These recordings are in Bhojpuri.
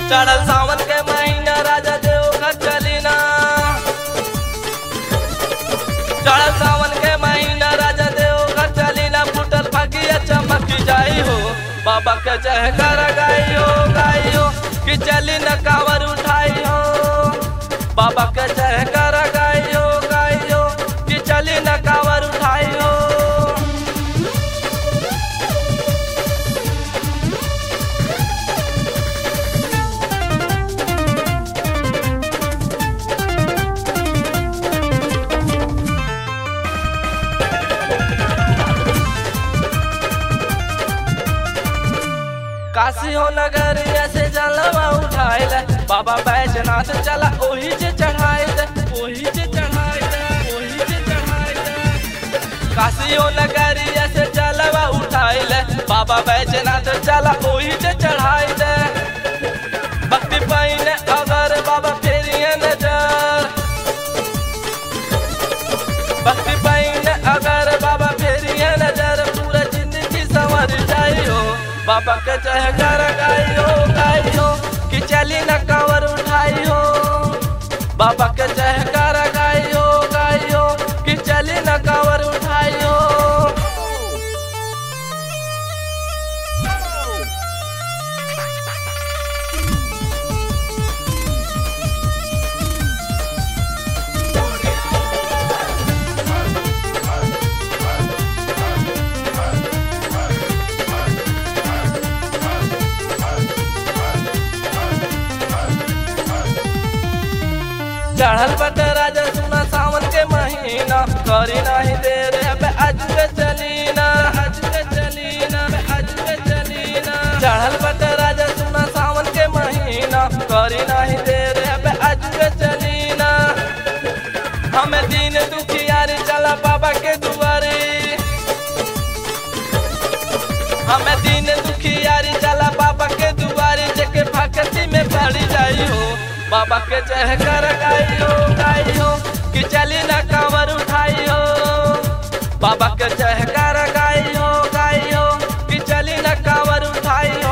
चढ़ल सावन के महीना राजा देवघर चली ना। चढ़ल सावन के महीना राजा देवघर चली ना। फुटल फकिया चमक जाई हो बाबा के जयकार गाई हो कि चली न कांवर उठाई हो बाबा के जयकार गाई हो कि चली न कांवर उठाई हो। काशी हो नगरिया से जलवा उठाए बाबा बैजनाथ चला ओही से चढ़ाए काशी हो नगरिया से जलवा उठाए बाबा बैजनाथ चला ओही से चढ़ाए भक्ति पाइन अगर बाबा फेरिए नजर भक्ति पाइन अगर बाबा फेरिए नजर पूरा जिंदगी संवर जाई हो बाबा के जयकार गाई हो कि चली न कांवर उठाई हो बाबा के जयकार गाई हो कि चली न कांवर उठाई हो। चढ़ल बट राजा सुना सावन के महीना करी नहीं देर अब आज के चलीना चढ़ल बट राजा सुना सावन के महीना करी नहीं देर अब आज के चलीना। हमें दिन दुखियारी चला बाबा के दुआरे हमें दिन दुखियारी चला बाबा के दुआरे जेके भक्ति में पड़ जाई हो बाबा के जयकार गाई हो कि चली न कांवर उठाई हो बाबा के जयकार गाई हो कि चली न कांवर उठाई हो।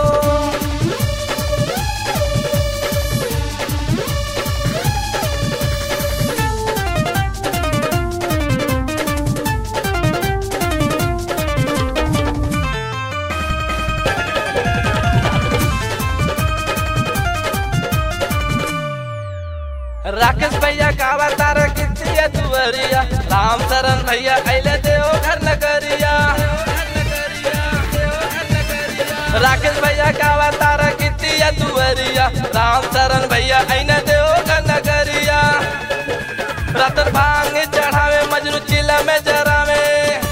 राकेश भैया गावा तारा कितिया दुवरिया राम शरण भैया अइले देवघर नगरिया राकेश भैया गावा तारा कितिया दुवरिया राम शरण भैया अइले देवघर नगरिया। रतन भांग चढ़ावे मजनू चिला में जरावे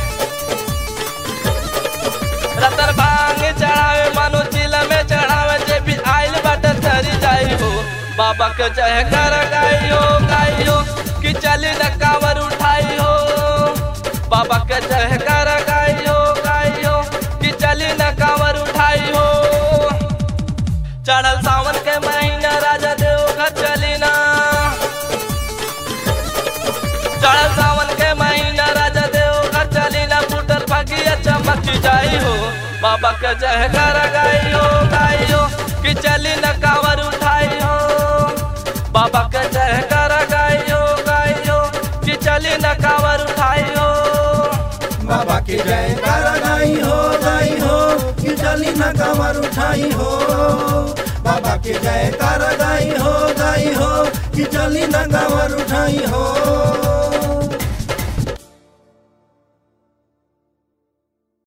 रतन भांग चढ़ावे मानो चिला में चढ़ावे जे भी आइल बाटे तरी जाई हो बाबा के जयकार गाई हो कि चली न कांवर उठाई हो बाबा के जयकार गाई हो कि चली न कांवर उठाई हो। चढ़ल सावन के महीना राजा देवघर चली ना। चढ़ल सावन के महीना राजा देवघर चली ना। फुटल फकिया चमक जाई हो बाबा के जयकार गाई हो कि चली न कांवर उठाई हो बाबा के जयकार गाई हो कि चली न कांवर उठाई हो बाबा के जयकार गाई हो कि चली न कांवर उठाई हो बाबा के जयकार गाई हो